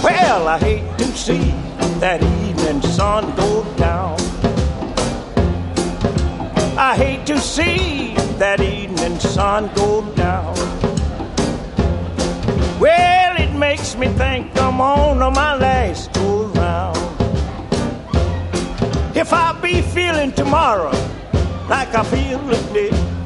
Well, I hate to see that evening sun go down. I hate to see that evening sun go down. Well, it makes me think I'm on my last go round. If I be feeling tomorrow like I feel today,